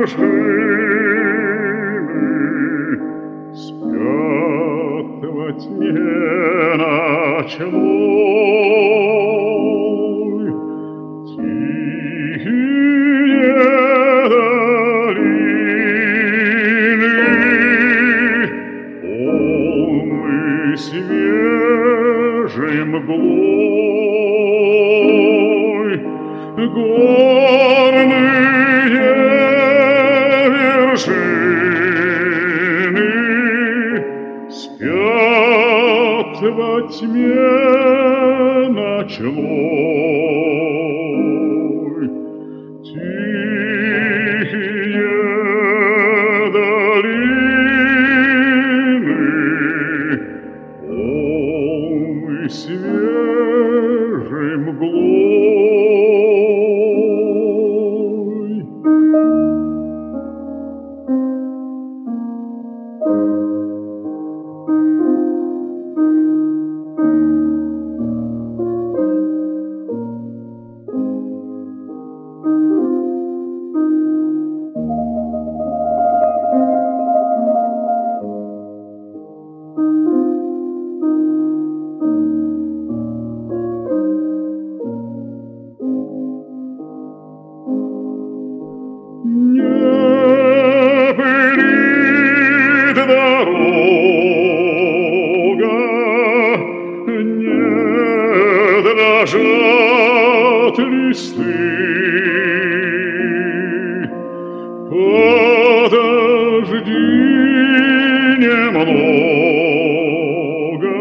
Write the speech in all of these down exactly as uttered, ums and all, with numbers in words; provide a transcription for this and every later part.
вершины спят во тьме ночной. Тихие долины, полны свежей мглой, горные вершины спят во тьме ночной. Тихие долины, полны свежей мглой. Не пылит дорога, не дрожат листы. Подожди немного,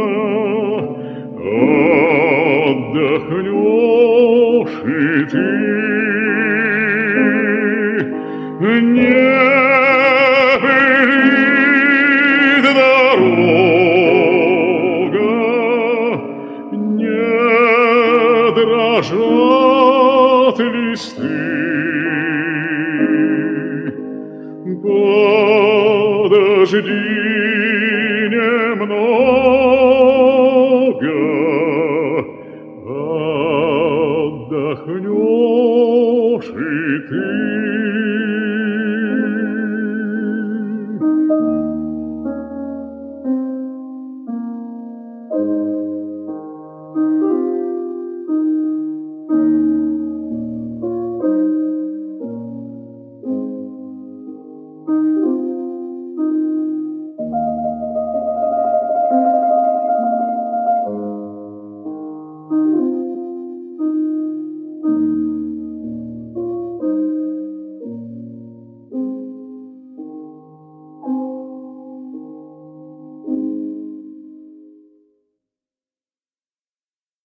отдохнешь и ты. Не пылит дорога, не дрожат листы. Подожди немного, отдохнешь и ты.